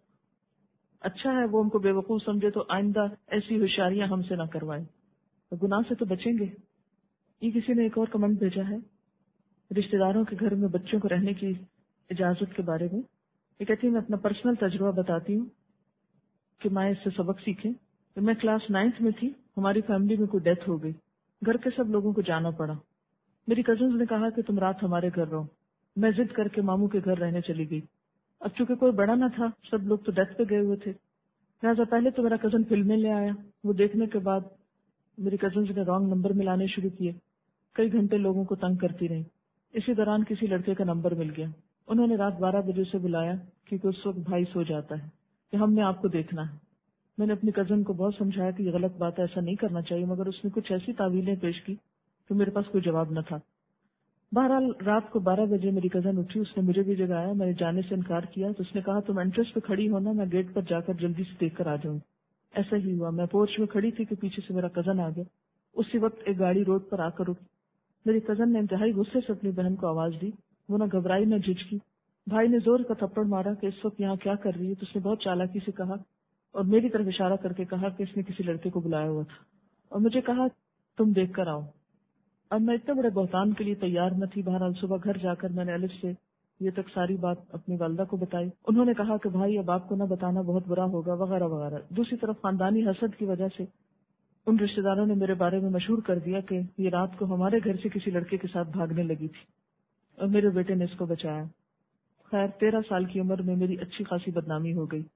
اچھا ہے وہ ان کو بے وقوف سمجھے تو آئندہ ایسی ہوشیاریاں ہم سے نہ کروائیں، تو گناہ سے تو بچیں گے. یہ کسی نے ایک اور کمنٹ بھیجا ہے رشتہ داروں کے گھر میں بچوں کو رہنے کی اجازت کے بارے میں. یہ کہتی ہے میں اپنا پرسنل تجربہ بتاتی ہوں کہ میں اس سے سبق سیکھیں. میں کلاس 9 میں تھی، ہماری فیملی میں کوئی ڈیتھ ہو گئی، گھر کے سب لوگوں کو جانا پڑا. میری کزنز نے کہا کہ تم رات ہمارے گھر رہو. میں ضد کر کے ماموں کے گھر رہنے چلی گئی. اب چونکہ کوئی بڑا نہ تھا، سب لوگ تو ڈیتھ پہ گئے ہوئے تھے، لہٰذا پہلے تو میرا کزن فلمیں لے آیا. وہ دیکھنے کے بعد میری کزنز نے رانگ نمبر ملانے شروع کیے، کئی گھنٹے لوگوں کو تنگ کرتی رہی. اسی دوران کسی لڑکے کا نمبر مل گیا، انہوں نے رات 12 بجے سے بلایا کیونکہ اس وقت بھائی سو جاتا ہے کہ ہم نے آپ کو دیکھنا ہے. میں نے اپنی کزن کو بہت سمجھایا کہ یہ غلط بات ہے، ایسا نہیں کرنا چاہیے، مگر اس نے کچھ ایسی تعویلیں پیش کی کہ میرے پاس کوئی جواب نہ تھا. بہرحال رات کو 12 بجے میری کزن اٹھی، اس نے مجھے بھی جگایا، میں نے جانے سے انکار کیا تو اس نے کہا تم انٹرس پہ کھڑی ہونا، میں گیٹ پر جا کر جلدی سے دیکھ کر آ جاؤں. ایسا ہی ہوا، میں پورچ میں کھڑی تھی کہ پیچھے سے میرا کزن آ گیا. اسی وقت ایک گاڑی روڈ پر آ کر رکی. میری کزن نے انتہائی غصے سے اپنی بہن کو آواز دی، وہ نہ گھبرائی نہ جھجکی. بھائی نے زور کا تھپڑ مارا کہ اس وقت یہاں کیا کر رہی ہے، تو اس نے بہت چالاکی سے کہا اور میری طرف اشارہ کر کے کہا کہ اس نے کسی لڑکے کو بلایا ہوا تھا اور مجھے کہا تم دیکھ کر آؤ. اب میں اتنے بڑے بہتان کے لیے تیار نہ تھی. بہرحال صبح گھر جا کر میں نے الف سے یہ تک ساری بات اپنی والدہ کو بتائی. انہوں نے کہا کہ بھائی اب آپ کو نہ بتانا بہت برا ہوگا وغیرہ وغیرہ. دوسری طرف خاندانی حسد کی وجہ سے ان رشتہ داروں نے میرے بارے میں مشہور کر دیا کہ یہ رات کو ہمارے گھر سے کسی لڑکے کے ساتھ بھاگنے لگی تھی اور میرے بیٹے نے اس کو بچایا. خیر 13 سال کی عمر میں میری اچھی خاصی بدنامی ہو گئی.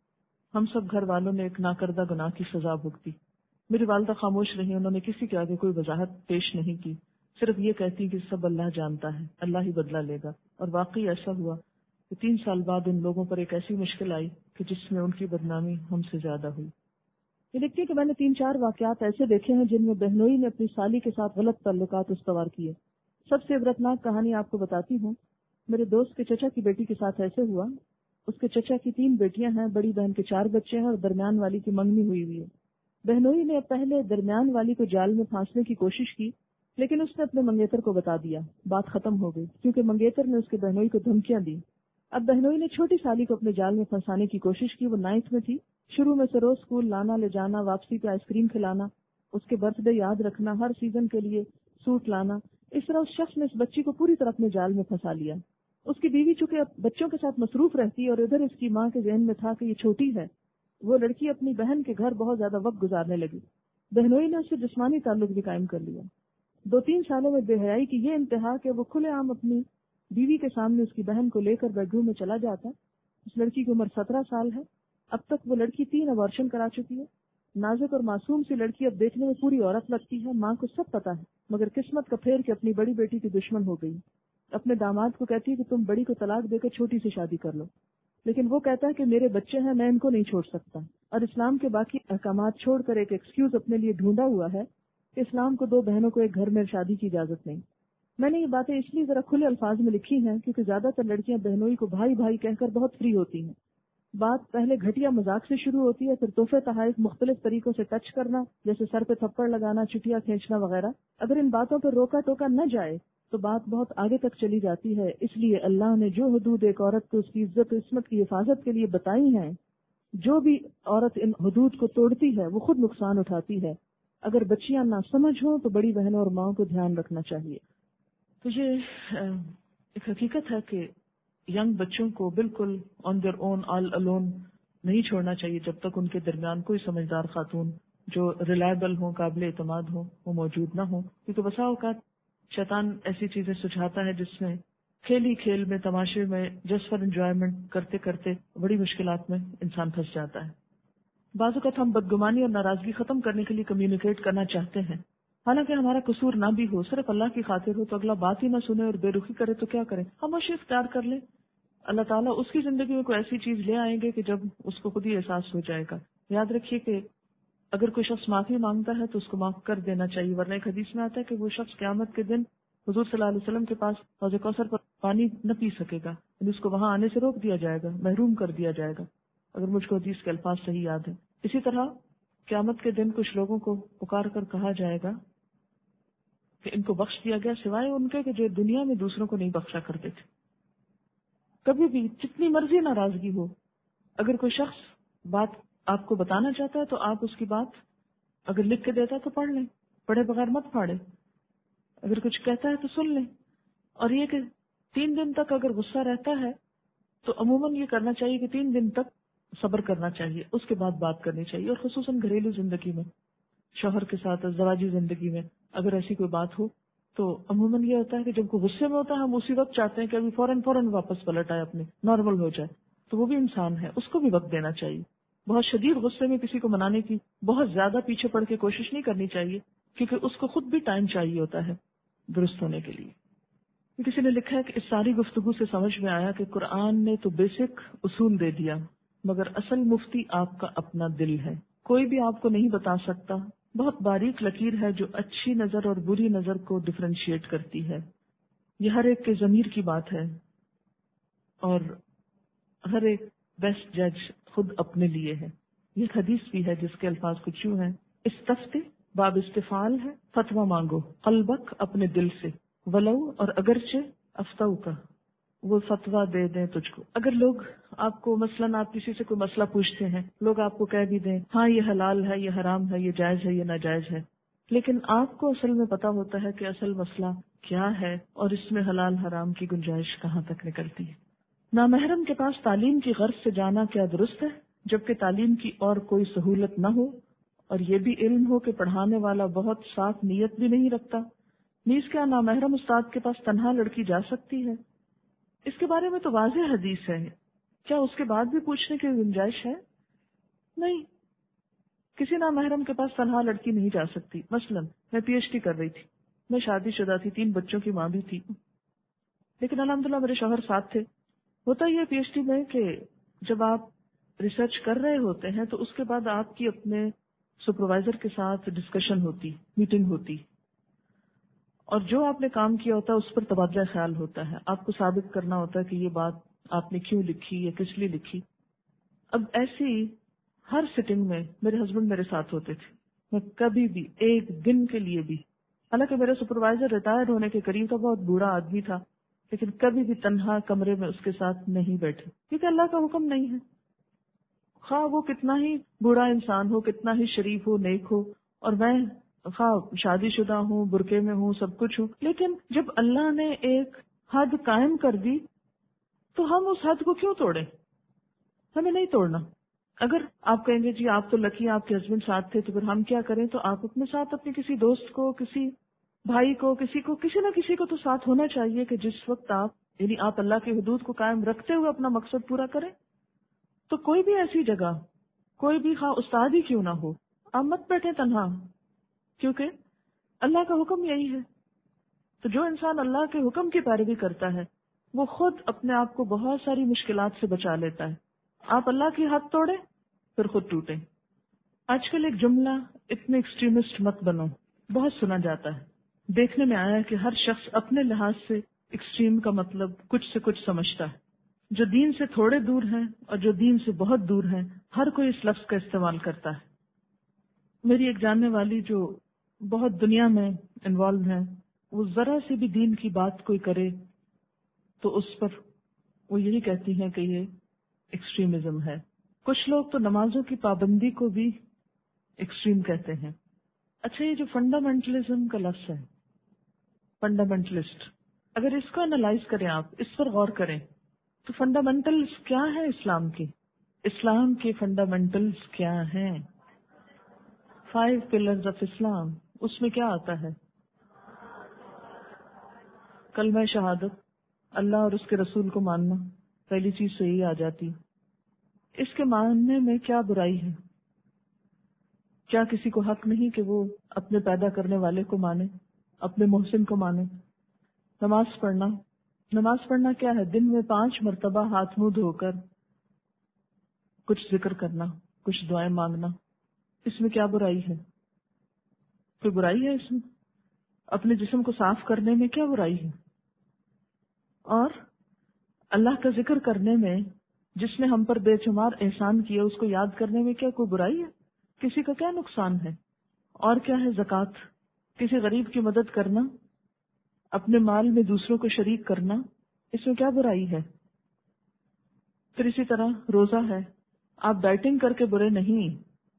ہم سب گھر والوں نے ایک ناکردہ گناہ کی سزا بھگتی. میری والدہ خاموش رہی، انہوں نے کسی کے آگے کوئی وضاحت پیش نہیں کی، صرف یہ کہتی کہ سب اللہ جانتا ہے، اللہ ہی بدلہ لے گا. اور واقعی ایسا ہوا کہ 3 سال بعد ان لوگوں پر ایک ایسی مشکل آئی کہ جس میں ان کی بدنامی ہم سے زیادہ ہوئی. یہ لکھتی ہے کہ میں نے 3-4 واقعات ایسے دیکھے ہیں جن میں بہنوئی نے اپنی سالی کے ساتھ غلط تعلقات استوار کیے. سب سے عبرتناک کہانی آپ کو بتاتی ہوں. میرے دوست کے چچا کی بیٹی کے ساتھ ایسے ہوا. اس کے چچا کی 3 بیٹیاں ہیں، بڑی بہن کے 4 بچے ہیں اور درمیان والی کی منگنی ہوئی ہے. بہنوئی نے پہلے درمیان والی کو جال میں پھانسنے کی کوشش کی، لیکن اس نے اپنے منگیتر کو بتا دیا. بات ختم ہو گئی کیونکہ منگیتر نے اس کے بہنوئی کو دھمکیاں دی. اب بہنوئی نے چھوٹی سالی کو اپنے جال میں پھنسانے کی کوشش کی. وہ 9th میں تھی. شروع میں سے روز اسکول لانا لے جانا، واپسی پہ آئس کریم کھلانا، اس کے برتھ ڈے یاد رکھنا، ہر سیزن کے لیے سوٹ لانا. اس طرح اس شخص نے اس بچی کو پوری طرح اپنے جال میں پھنسا لیا. اس کی بیوی چونکہ بچوں کے ساتھ مصروف رہتی اور ادھر اس کی ماں کے ذہن میں تھا کہ یہ چھوٹی ہے، وہ لڑکی اپنی بہن کے گھر بہت زیادہ وقت گزارنے لگی. بہنوئی نے اس سے جسمانی تعلق بھی قائم کر لیا. 2-3 سالوں میں بے حیائی کی یہ انتہا کہ وہ کھلے عام اپنی بیوی کے سامنے اس کی بہن کو لے کر بیڈ روم میں چلا جاتا. اس لڑکی کی عمر 17 سال ہے. اب تک وہ لڑکی 3 ابارشن کرا چکی ہے. نازک اور معصوم سی لڑکی اب دیکھنے میں پوری عورت لگتی ہے. ماں کو سب پتا ہے، مگر قسمت کا پھیر کہ اپنی بڑی بیٹی کی دشمن ہو گئی. اپنے داماد کو کہتی ہے کہ تم بڑی کو طلاق دے کر چھوٹی سے شادی کر لو، لیکن وہ کہتا ہے کہ میرے بچے ہیں، میں ان کو نہیں چھوڑ سکتا. اور اسلام کے باقی احکامات چھوڑ کر ایک ایکسکیوز اپنے لیے ڈھونڈا ہوا ہے کہ اسلام کو 2 بہنوں کو ایک گھر میں شادی کی اجازت نہیں. میں نے یہ باتیں اس لیے ذرا کھلے الفاظ میں لکھی ہیں کیونکہ زیادہ تر لڑکیاں بہنوئی کو بھائی بھائی کہہ کر بہت فری ہوتی ہیں. بات پہلے گھٹیا مذاق سے شروع ہوتی ہے، پھر تحفے تحائف مختلف طریقوں سے ٹچ کرنا، جیسے سر پہ تھپڑ لگانا، چٹیاں کھینچنا وغیرہ. اگر ان باتوں پر روکا ٹوکا نہ جائے تو بات بہت آگے تک چلی جاتی ہے. اس لیے اللہ نے جو حدود ایک عورت کو اس کی عزت و عصمت کی حفاظت کے لیے بتائی ہیں، جو بھی عورت ان حدود کو توڑتی ہے وہ خود نقصان اٹھاتی ہے. اگر بچیاں نہ سمجھ ہوں تو بڑی بہنوں اور ماؤں کو دھیان رکھنا چاہیے. تو یہ ایک حقیقت ہے کہ ینگ بچوں کو بالکل on their own all alone نہیں چھوڑنا چاہیے جب تک ان کے درمیان کوئی سمجھدار خاتون جو ریلائبل ہوں، قابل اعتماد ہوں، وہ موجود نہ ہوں. کیونکہ بسا اوقات شیطان ایسی چیزیں سجھاتا ہے جس میں کھیلی کھیل میں، تماشے میں، جسٹ فار انجوائمنٹ کرتے کرتے بڑی مشکلات میں انسان پھنس جاتا ہے. بعض اوقات ہم بدگمانی اور ناراضگی ختم کرنے کے لیے کمیونیکیٹ کرنا چاہتے ہیں، حالانکہ ہمارا قصور نہ بھی ہو، صرف اللہ کی خاطر ہو. تو اگلا بات ہی نہ سنے اور بے رخی کرے تو کیا کریں؟ خاموشی اختیار کر لیں. اللہ تعالیٰ اس کی زندگی میں کوئی ایسی چیز لے آئیں گے کہ جب اس کو خود ہی احساس ہو جائے گا. یاد رکھیے کہ اگر کوئی شخص معافی مانگتا ہے تو اس کو معاف کر دینا چاہیے، ورنہ ایک حدیث میں آتا ہے کہ وہ شخص قیامت کے دن حضور صلی اللہ علیہ وسلم کے پاس حوض کوثر پر پانی نہ پی سکے گا، یعنی اس کو وہاں آنے سے روک دیا جائے گا، محروم کر دیا جائے گا، اگر مجھ کو حدیث کے الفاظ صحیح یاد ہے. اسی طرح قیامت کے دن کچھ لوگوں کو پکار کر کہا جائے گا کہ ان کو بخش دیا گیا سوائے ان کے کہ جو دنیا میں دوسروں کو نہیں بخشا کرتے تھے. کبھی بھی جتنی مرضی ناراضگی ہو، اگر کوئی شخص بات آپ کو بتانا چاہتا ہے تو آپ اس کی بات اگر لکھ کے دیتا ہے تو پڑھ لیں، پڑھے بغیر مت پھاڑے. اگر کچھ کہتا ہے تو سن لیں. اور یہ کہ 3 دن تک اگر غصہ رہتا ہے تو عموماً یہ کرنا چاہیے کہ 3 دن تک صبر کرنا چاہیے، اس کے بعد بات کرنی چاہیے. اور خصوصاً گھریلو زندگی میں، شوہر کے ساتھ، ازدواجی زندگی میں اگر ایسی کوئی بات ہو تو عموماً یہ ہوتا ہے کہ جب کوئی غصے میں ہوتا ہے ہم اسی وقت چاہتے ہیں کہ ابھی فوراً واپس پلٹ آئے، اپنے نارمل ہو جائے. تو وہ بھی انسان ہے، اس کو بھی وقت دینا چاہیے. بہت شدید غصے میں کسی کو منانے کی بہت زیادہ پیچھے پڑ کے کوشش نہیں کرنی چاہیے، کیونکہ اس کو خود بھی ٹائم چاہیے ہوتا ہے درست ہونے کے لیے. کسی نے لکھا ہے کہ اس ساری گفتگو سے سمجھ میں آیا کہ قرآن نے تو بیسک اصول دے دیا، مگر اصل مفتی آپ کا اپنا دل ہے. کوئی بھی آپ کو نہیں بتا سکتا. بہت باریک لکیر ہے جو اچھی نظر اور بری نظر کو ڈفرینشیٹ کرتی ہے. یہ ہر ایک کے ضمیر کی بات ہے اور ہر ایک بیسٹ جج خود اپنے لیے ہے. یہ حدیث بھی ہے جس کے الفاظ کچھ یوں ہیں: استفتی باب استفال ہے، فتویٰ مانگو قلبک اپنے دل سے، ولو اور اگرچہ افتو کا وہ فتویٰ دے دیں تجھ کو. اگر لوگ آپ کو مثلاً آپ کسی سے کوئی مسئلہ پوچھتے ہیں، لوگ آپ کو کہہ بھی دیں ہاں یہ حلال ہے، یہ حرام ہے، یہ جائز ہے، یہ ناجائز ہے، لیکن آپ کو اصل میں پتا ہوتا ہے کہ اصل مسئلہ کیا ہے اور اس میں حلال حرام کی گنجائش کہاں تک نکلتی ہے. نامحرم کے پاس تعلیم کی غرض سے جانا کیا درست ہے جبکہ تعلیم کی اور کوئی سہولت نہ ہو اور یہ بھی علم ہو کہ پڑھانے والا بہت صاف نیت بھی نہیں رکھتا؟ نیز کیا نامحرم استاد کے پاس تنہا لڑکی جا سکتی ہے؟ اس کے بارے میں تو واضح حدیث ہے، کیا اس کے بعد بھی پوچھنے کی گنجائش ہے؟ نہیں، کسی نامحرم کے پاس تنہا لڑکی نہیں جا سکتی. مثلا میں پی ایچ ڈی کر رہی تھی، میں شادی شدہ تھی، 3 بچوں کی ماں بھی تھی، لیکن الحمدللہ میرے شوہر ساتھ تھے. ہوتا یہ پی ایچ ڈی میں کہ جب آپ ریسرچ کر رہے ہوتے ہیں تو اس کے بعد آپ کی اپنے سپروائزر کے ساتھ ڈسکشن ہوتی، میٹنگ ہوتی، اور جو آپ نے کام کیا ہوتا ہے اس پر تبادلہ خیال ہوتا ہے. آپ کو ثابت کرنا ہوتا ہے کہ یہ بات آپ نے کیوں لکھی یا کس لیے لکھی. اب ایسی ہر سٹنگ میں میرے ہسبینڈ میرے ساتھ ہوتے تھے. میں کبھی بھی ایک دن کے لیے بھی، حالانکہ میرا سپروائزر ریٹائر ہونے کے قریب تھا، بہت بوڑھا آدمی تھا، لیکن کبھی بھی تنہا کمرے میں اس کے ساتھ نہیں بیٹھے، کیونکہ اللہ کا حکم نہیں ہے. خواہ وہ کتنا ہی بوڑھا انسان ہو، کتنا ہی شریف ہو، نیک ہو، اور میں خواہ شادی شدہ ہوں، برقعے میں ہوں، سب کچھ ہوں، لیکن جب اللہ نے ایک حد قائم کر دی تو ہم اس حد کو کیوں توڑیں؟ ہمیں نہیں توڑنا. اگر آپ کہیں گے جی آپ تو لکی، آپ کے ہسبینڈ ساتھ تھے، تو پھر ہم کیا کریں؟ تو آپ اپنے ساتھ اپنے کسی دوست کو، کسی بھائی کو، کسی نہ کسی کو تو ساتھ ہونا چاہیے کہ جس وقت آپ اللہ کی حدود کو قائم رکھتے ہوئے اپنا مقصد پورا کریں. تو کوئی بھی ایسی جگہ، کوئی بھی خواہ استاد ہی کیوں نہ ہو، آپ مت بیٹھیں تنہا، کیونکہ اللہ کا حکم یہی ہے. تو جو انسان اللہ کے حکم کی پیروی کرتا ہے وہ خود اپنے آپ کو بہت ساری مشکلات سے بچا لیتا ہے. آپ اللہ کی حد توڑیں پھر خود ٹوٹیں. آج کل ایک جملہ، اتنے ایکسٹریمسٹ مت بنو، بہت سنا جاتا ہے. دیکھنے میں آیا کہ ہر شخص اپنے لحاظ سے ایکسٹریم کا مطلب کچھ سے کچھ سمجھتا ہے. جو دین سے تھوڑے دور ہیں اور جو دین سے بہت دور ہیں، ہر کوئی اس لفظ کا استعمال کرتا ہے. میری ایک جاننے والی جو بہت دنیا میں انوالو ہے، وہ ذرا سے بھی دین کی بات کوئی کرے تو اس پر وہ یہی کہتی ہیں کہ یہ ایکسٹریمزم ہے. کچھ لوگ تو نمازوں کی پابندی کو بھی ایکسٹریم کہتے ہیں. اچھا، یہ جو فنڈامنٹلزم کا لفظ ہے، فنڈامنٹلسٹ، اگر اس کو انالائز کریں، آپ اس پر غور کریں تو فنڈامنٹلز کیا ہے اسلام کی؟ اسلام کے فنڈامنٹلز کیا ہیں؟ 5 پلرز آف اسلام. اس میں کیا آتا ہے؟ کلمہ شہادت، اللہ اور اس کے رسول کو ماننا، پہلی چیز سے ہی آ جاتی. اس کے ماننے میں کیا برائی ہے؟ کیا کسی کو حق نہیں کہ وہ اپنے پیدا کرنے والے کو مانے، اپنے محسن کو مانے؟ نماز پڑھنا، نماز پڑھنا کیا ہے؟ دن میں 5 مرتبہ ہاتھ منہ دھو کر کچھ ذکر کرنا، کچھ دعائیں مانگنا. اس میں کیا برائی ہے؟ کوئی برائی ہے اس میں؟ اپنے جسم کو صاف کرنے میں کیا برائی ہے؟ اور اللہ کا ذکر کرنے میں، جس نے ہم پر بے شمار احسان کیا، اس کو یاد کرنے میں کیا کوئی برائی ہے؟ کسی کا کیا نقصان ہے؟ اور کیا ہے زکوٰۃ؟ کسی غریب کی مدد کرنا، اپنے مال میں دوسروں کو شریک کرنا، اس میں کیا برائی ہے؟ پھر اسی طرح روزہ ہے. آپ ڈائٹنگ کر کے برے نہیں.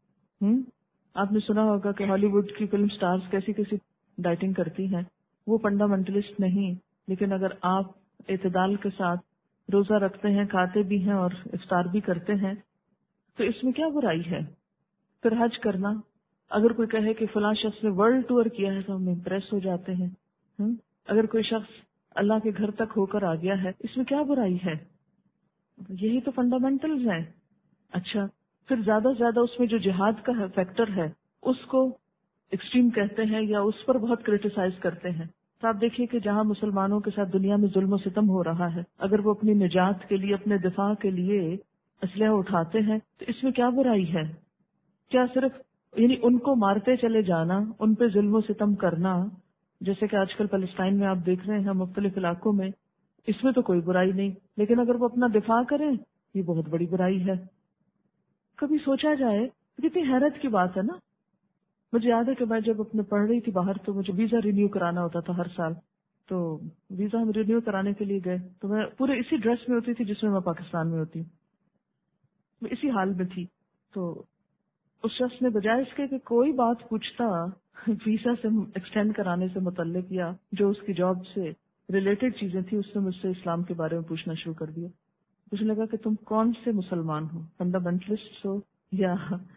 آپ نے سنا ہوگا کہ ہالی ووڈ کی فلم سٹارز کیسی کیسی ڈائٹنگ کرتی ہیں. وہ فنڈامنٹلسٹ نہیں، لیکن اگر آپ اعتدال کے ساتھ روزہ رکھتے ہیں، کھاتے بھی ہیں اور افطار بھی کرتے ہیں تو اس میں کیا برائی ہے؟ پھر حج کرنا، اگر کوئی کہے کہ فلاں شخص نے ورلڈ ٹور کیا ہے تو ہم امپریس ہو جاتے ہیں. اگر کوئی شخص اللہ کے گھر تک ہو کر آ گیا ہے، اس میں کیا برائی ہے؟ یہی تو فنڈامنٹلز ہیں. اچھا، پھر زیادہ سے زیادہ اس میں جو جہاد کا فیکٹر ہے اس کو ایکسٹریم کہتے ہیں یا اس پر بہت کرٹیسائز کرتے ہیں. تو آپ دیکھیے کہ جہاں مسلمانوں کے ساتھ دنیا میں ظلم و ستم ہو رہا ہے، اگر وہ اپنی نجات کے لیے، اپنے دفاع کے لیے اسلحہ اٹھاتے ہیں تو اس میں کیا برائی ہے؟ کیا صرف ان کو مارتے چلے جانا، ان پہ ظلم و ستم کرنا، جیسے کہ آج کل فلسطین میں آپ دیکھ رہے ہیں مختلف علاقوں میں، اس میں تو کوئی برائی نہیں، لیکن اگر وہ اپنا دفاع کریں یہ بہت بڑی برائی ہے. کبھی سوچا جائے، کتنی حیرت کی بات ہے نا. مجھے یاد ہے کہ میں جب اپنے پڑھ رہی تھی باہر تو مجھے ویزا رینیو کرانا ہوتا تھا ہر سال. تو ویزا ہم رینیو کرانے کے لیے گئے تو میں پورے اسی ڈریس میں ہوتی تھی جس میں پاکستان میں ہوتی ہوں، میں اسی حال میں تھی. تو اس شخص نے بجائے اس کے کہ کوئی بات پوچھتا ویزا سے ایکسٹینڈ کرانے سے متعلق یا جو اس کی جاب سے ریلیٹڈ چیزیں تھیں، اس نے مجھ سے اسلام کے بارے میں پوچھنا شروع کر دیا. مجھے لگا کہ تم کون سے مسلمان ہو، فنڈامنٹلسٹ ہو یا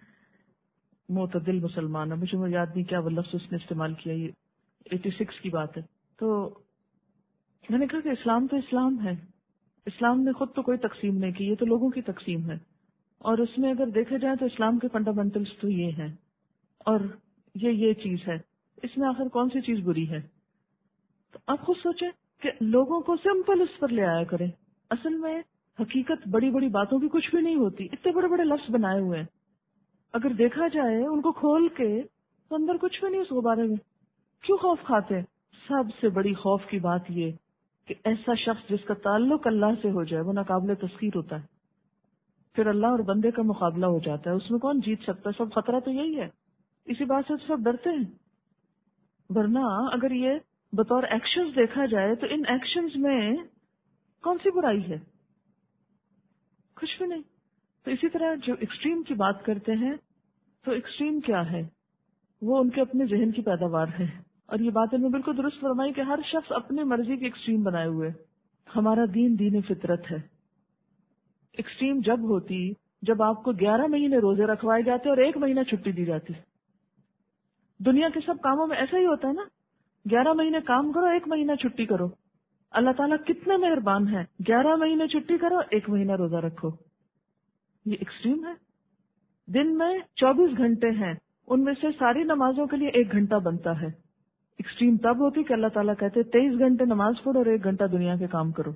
معتدل مسلمان ہو؟ مجھے یاد نہیں کیا وہ لفظ اس نے استعمال کیا، یہ 86 کی بات ہے. تو میں نے کہا کہ اسلام تو اسلام ہے، اسلام نے خود تو کوئی تقسیم نہیں کی، یہ تو لوگوں کی تقسیم ہے. اور اس میں اگر دیکھا جائے تو اسلام کے فنڈامنٹلز تو یہ ہیں اور یہ چیز ہے، اس میں آخر کون سی چیز بری ہے؟ تو آپ خود سوچیں کہ لوگوں کو سمپل اس پر لے آیا کریں. اصل میں حقیقت بڑی بڑی باتوں کی کچھ بھی نہیں ہوتی. اتنے بڑے بڑے لفظ بنائے ہوئے ہیں، اگر دیکھا جائے ان کو کھول کے تو اندر کچھ بھی نہیں اس کے بارے میں. کیوں خوف کھاتے ہیں؟ سب سے بڑی خوف کی بات یہ کہ ایسا شخص جس کا تعلق اللہ سے ہو جائے وہ ناقابل تسخیر ہوتا ہے. پھر اللہ اور بندے کا مقابلہ ہو جاتا ہے، اس میں کون جیت سکتا ہے؟ سب خطرہ تو یہی ہے. اسی بات سے تو سب ڈرتے ہیں. ورنہ اگر یہ بطور ایکشنز دیکھا جائے تو ان ایکشنز میں کون سی برائی ہے؟ کچھ بھی نہیں. تو اسی طرح جو ایکسٹریم کی بات کرتے ہیں تو ایکسٹریم کیا ہے؟ وہ ان کے اپنے ذہن کی پیداوار ہے. اور یہ بات انہوں نے بالکل درست فرمائی کہ ہر شخص اپنے مرضی کی ایکسٹریم بنائے ہوئے. ہمارا دین دین فطرت ہے. ایکسٹریم جب ہوتی جب آپ کو 11 مہینے روزے رکھوائے جاتے اور 1 مہینہ چھٹی دی جاتی. دنیا کے سب کاموں میں ایسا ہی ہوتا ہے نا، 11 مہینے کام کرو 1 مہینہ چھٹی کرو. اللہ تعالیٰ کتنے مہربان ہے، 11 مہینے چھٹی کرو 1 مہینہ روزہ رکھو. یہ ایکسٹریم ہے. دن میں 24 گھنٹے ہیں، ان میں سے ساری نمازوں کے لیے 1 گھنٹہ بنتا ہے. ایکسٹریم تب ہوتی کہ اللہ تعالیٰ کہتے 23 گھنٹے نماز پڑھو اور 1 گھنٹہ دنیا کے کام کرو.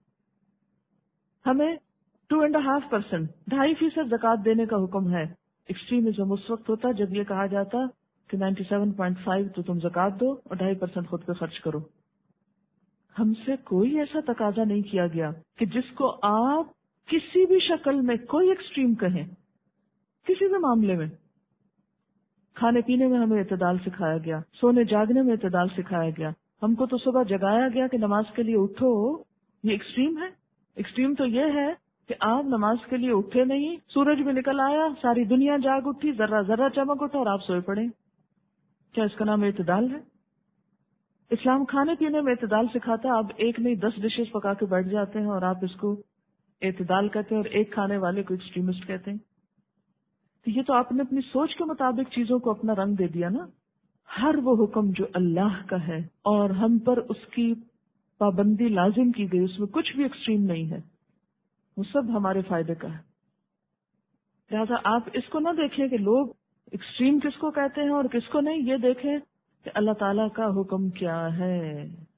ہمیں 2.5%، 2.5% زکوٰۃ دینے کا حکم ہے. ایکسٹریمزم اس وقت ہوتا جب یہ کہا جاتا کہ 97.5 تو تم زکوٰۃ دو اور 2.5% خود پہ خرچ کرو. ہم سے کوئی ایسا تقاضا نہیں کیا گیا کہ جس کو آپ کسی بھی شکل میں کوئی ایکسٹریم کہیں، کسی بھی معاملے میں. کھانے پینے میں ہمیں اعتدال سکھایا گیا، سونے جاگنے میں اعتدال سکھایا گیا. ہم کو تو صبح جگایا گیا کہ نماز کے لیے اٹھو. یہ ایکسٹریم ہے؟ ایکسٹریم تو یہ ہے کہ آپ نماز کے لیے اٹھے نہیں، سورج بھی نکل آیا، ساری دنیا جاگ اٹھی، ذرہ ذرہ چمک اٹھا اور آپ سوئے پڑے. کیا اس کا نام اعتدال ہے؟ اسلام کھانے پینے میں اعتدال سکھاتا ہے. آپ ایک نہیں 10 ڈشز پکا کے بیٹھ جاتے ہیں اور آپ اس کو اعتدال کہتے ہیں اور ایک کھانے والے کو ایکسٹریمسٹ کہتے ہیں. تو یہ تو آپ نے اپنی سوچ کے مطابق چیزوں کو اپنا رنگ دے دیا نا. ہر وہ حکم جو اللہ کا ہے اور ہم پر اس کی پابندی لازم کی گئی، اس میں کچھ بھی ایکسٹریم نہیں ہے، وہ سب ہمارے فائدے کا ہے. لہٰذا آپ اس کو نہ دیکھیں کہ لوگ ایکسٹریم کس کو کہتے ہیں اور کس کو نہیں، یہ دیکھیں کہ اللہ تعالیٰ کا حکم کیا ہے.